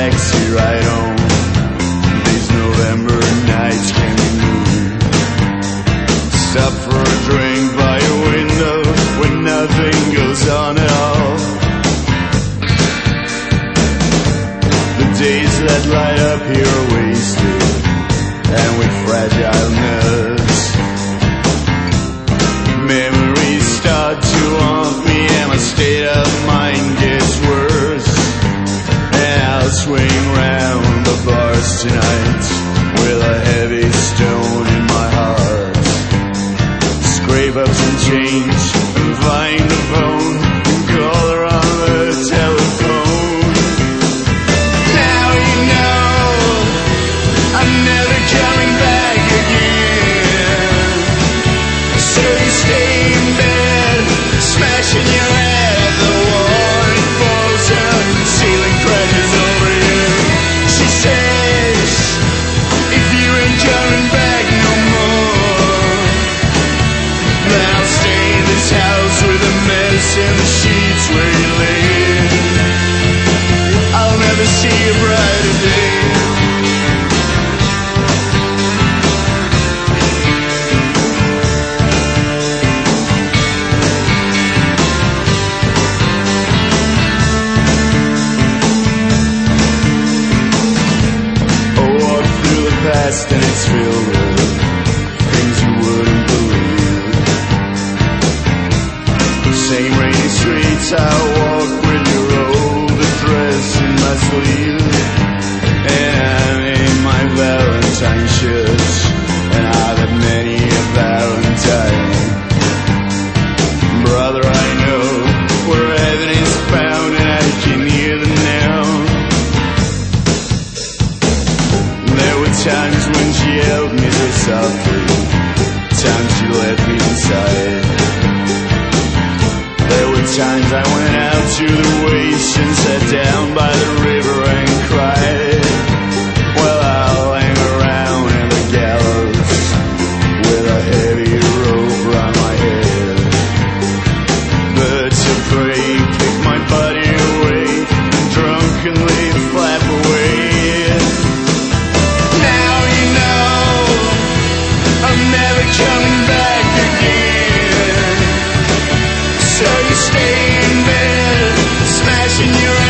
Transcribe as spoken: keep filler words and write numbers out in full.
taxi ride home. These November nights can be mean. Stop for a drink by your window when nothing goes on at all. The days that light up here are wasted, and with fragile nerves, memories start to haunt me, and my state of mind gets worse. And I'll swing round the bars tonight with a heavy stone in my heart. Scrape up some change and find a phone and call her on the telephone. Now you know I'm never coming back again. So you stay in bed, smashing your head at the wall, and it falls down, the ceiling crashes over you. She says, if you ain't coming back no more, then I'll stay in this house with a mess in the sheets where you live. I'll never see a brighter day. And it's filled with things you wouldn't believe. The same rainy streets I walk with your old address in my sleeve. And I'm in my Valentine shirts, and I've had many a Valentine. Brother, I know where heaven is found, and I can hear them now. There were times when she held me so softly, times she let me inside. There were times I went out to the waste and sat down by the river and cried. Well, I'll hang around in the gallows with a heavy rope round my head. Birds of prey pick my body away and drunkenly flap away. I'm never coming back again. So you stay in bed, smashing your